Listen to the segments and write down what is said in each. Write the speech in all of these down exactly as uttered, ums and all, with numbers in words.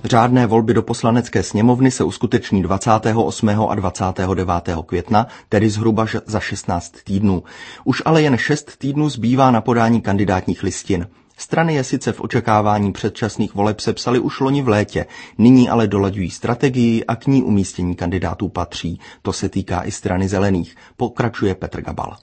Řádné volby do Poslanecké sněmovny se uskuteční dvacátého osmého a dvacátého devátého května, tedy zhruba za šestnáct týdnů. Už ale jen šest týdnů zbývá na podání kandidátních listin. Strany je sice v očekávání předčasných voleb sepsaly už loni v létě, nyní ale dolaďují strategii a k ní umístění kandidátů patří. To se týká i strany Zelených, pokračuje Petr Gabal.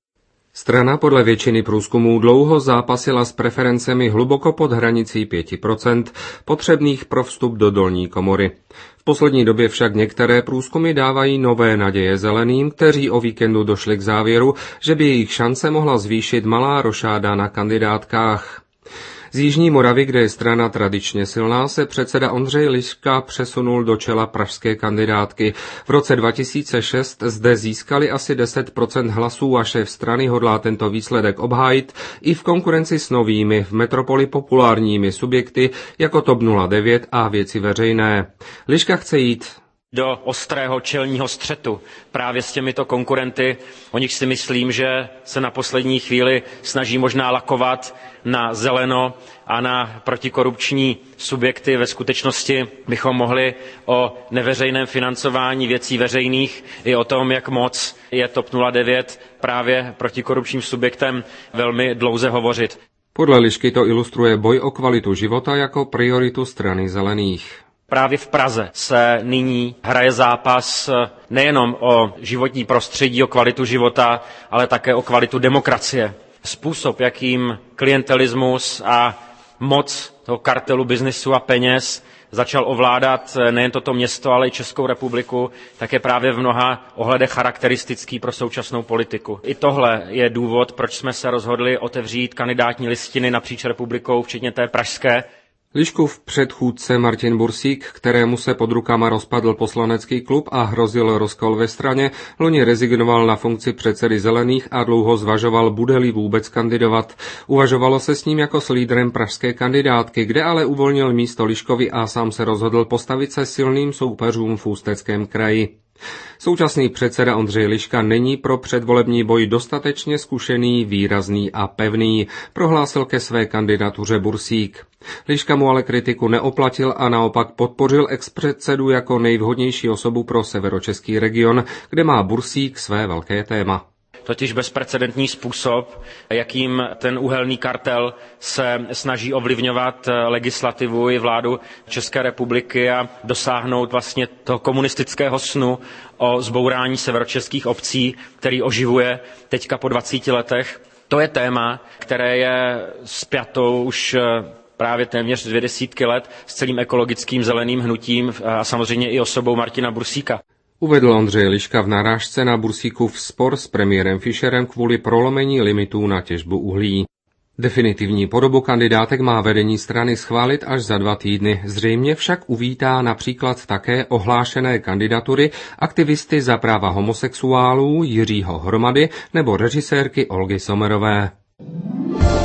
Strana podle většiny průzkumů dlouho zápasila s preferencemi hluboko pod hranicí pět procent, potřebných pro vstup do dolní komory. V poslední době však některé průzkumy dávají nové naděje Zeleným, kteří o víkendu došli k závěru, že by jejich šance mohla zvýšit malá rošáda na kandidátkách. Z Jižní Moravy, kde je strana tradičně silná, se předseda Ondřej Liška přesunul do čela pražské kandidátky. V roce dva tisíce šest zde získali asi deset procent hlasů a šéf strany hodlá tento výsledek obhájit i v konkurenci s novými, v metropoli populárními subjekty jako TOP nula devět a Věci veřejné. Liška chce jít do ostrého čelního střetu právě s těmito konkurenty. O nich si myslím, že se na poslední chvíli snaží možná lakovat na zeleno a na protikorupční subjekty. Ve skutečnosti bychom mohli o neveřejném financování věcí veřejných i o tom, jak moc je TOP nula devět právě protikorupčním subjektem, velmi dlouze hovořit. Podle Lišky to ilustruje boj o kvalitu života jako prioritu strany Zelených. Právě v Praze se nyní hraje zápas nejenom o životní prostředí, o kvalitu života, ale také o kvalitu demokracie. Způsob, jakým klientelismus a moc toho kartelu biznisu a peněz začal ovládat nejen toto město, ale i Českou republiku, tak je právě v mnoha ohledech charakteristický pro současnou politiku. I tohle je důvod, proč jsme se rozhodli otevřít kandidátní listiny napříč republikou, včetně té pražské. Liškův předchůdce Martin Bursík, kterému se pod rukama rozpadl poslanecký klub a hrozil rozkol ve straně, loni rezignoval na funkci předsedy Zelených a dlouho zvažoval, bude-li vůbec kandidovat. Uvažovalo se s ním jako s lídrem pražské kandidátky, kde ale uvolnil místo Liškovi a sám se rozhodl postavit se silným soupeřům v Ústeckém kraji. Současný předseda Ondřej Liška není pro předvolební boj dostatečně zkušený, výrazný a pevný, prohlásil ke své kandidatuře Bursík. Liška mu ale kritiku neoplatil a naopak podpořil expředsedu jako nejvhodnější osobu pro severočeský region, kde má Bursík své velké téma. Totiž bezprecedentní způsob, jakým ten uhelný kartel se snaží ovlivňovat legislativu i vládu České republiky a dosáhnout vlastně toho komunistického snu o zbourání severočeských obcí, který oživuje teďka po dvaceti letech. To je téma, které je spjato už právě téměř dvě desítky let s celým ekologickým zeleným hnutím a samozřejmě i osobou Martina Bursíka. Uvedl Ondřej Liška v narážce na Bursíkův spor s premiérem Fischerem kvůli prolomení limitů na těžbu uhlí. Definitivní podobu kandidátek má vedení strany schválit až za dva týdny. Zřejmě však uvítá například také ohlášené kandidatury aktivisty za práva homosexuálů Jiřího Hromady nebo režisérky Olgy Sommerové.